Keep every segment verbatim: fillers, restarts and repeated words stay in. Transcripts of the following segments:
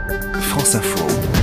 France Info.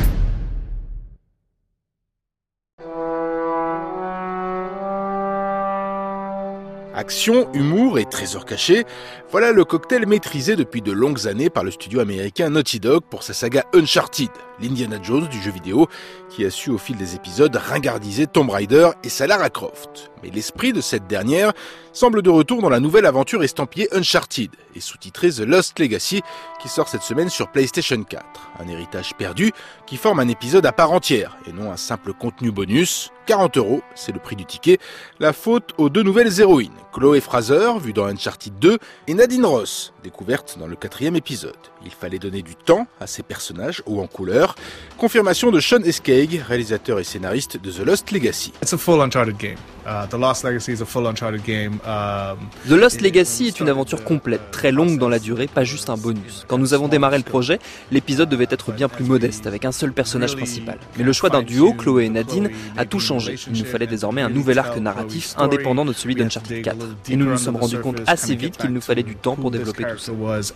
Action, humour et trésors cachés, voilà le cocktail maîtrisé depuis de longues années par le studio américain Naughty Dog pour sa saga Uncharted, l'Indiana Jones du jeu vidéo, qui a su au fil des épisodes ringardiser Tomb Raider et sa Lara Croft. Mais l'esprit de cette dernière semble de retour dans la nouvelle aventure estampillée Uncharted et sous-titrée The Lost Legacy qui sort cette semaine sur PlayStation quatre. Un héritage perdu qui forme un épisode à part entière et non un simple contenu bonus. quarante euros, c'est le prix du ticket. La faute aux deux nouvelles héroïnes, Chloé Fraser, vue dans Uncharted deux, et Nadine Ross, découverte dans le quatrième épisode. Il fallait donner du temps à ces personnages hauts en couleur. Confirmation de Sean Escaig, réalisateur et scénariste de The Lost Legacy. It's a full Uncharted game. Uh, The Lost Legacy is a full Uncharted game. Um, The Lost Legacy est une aventure complète, très longue dans la durée, pas juste un bonus. Quand nous avons démarré le projet, l'épisode devait être bien plus modeste, avec un seul personnage principal. Mais le choix d'un duo, Chloé et Nadine, a tout changé. Il nous fallait désormais un nouvel arc narratif indépendant de celui d'Uncharted quatre. Et nous nous sommes rendus compte assez vite qu'il nous fallait du temps pour développer tout ça.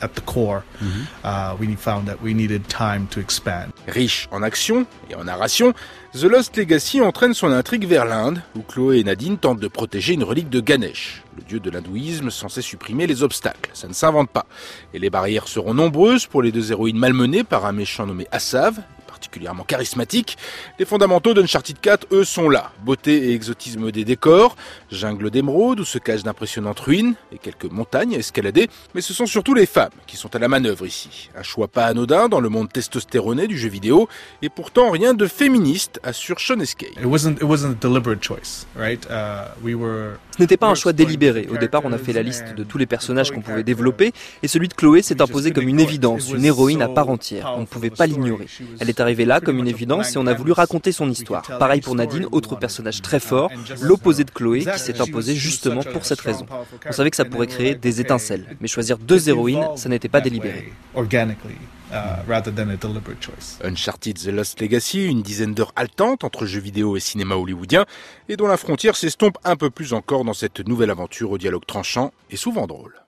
Riche en action et en narration, The Lost Legacy entraîne son intrigue vers l'Inde, où Chloé et Nadine tentent de protéger une relique de Ganesh, le dieu de l'hindouisme censé supprimer les obstacles. Ça ne s'invente pas. Et les barrières seront nombreuses pour les deux héroïnes malmenées par un méchant nommé Assav, particulièrement charismatique. Les fondamentaux d'Uncharted quatre, eux, sont là. Beauté et exotisme des décors, jungle d'émeraude où se cachent d'impressionnantes ruines et quelques montagnes à escalader. Mais ce sont surtout les femmes qui sont à la manœuvre ici. Un choix pas anodin dans le monde testostéroné du jeu vidéo et pourtant rien de féministe, assure Sean Escaig. It wasn't, it wasn't a deliberate choice, right? Uh, we were... Ce n'était pas un choix délibéré. Au départ, on a fait la liste de tous les personnages qu'on pouvait développer et celui de Chloé s'est imposé comme une évidence, une héroïne à part entière. On ne pouvait pas l'ignorer. Elle est arrivée là comme une évidence et on a voulu raconter son histoire. Pareil pour Nadine, autre personnage très fort, l'opposé de Chloé qui s'est imposé justement pour cette raison. On savait que ça pourrait créer des étincelles, mais choisir deux héroïnes, ça n'était pas délibéré. Uh, rather than a deliberate choice. Uncharted The Lost Legacy, une dizaine d'heures haletantes entre jeux vidéo et cinéma hollywoodien, et dont la frontière s'estompe un peu plus encore dans cette nouvelle aventure au dialogue tranchant et souvent drôle.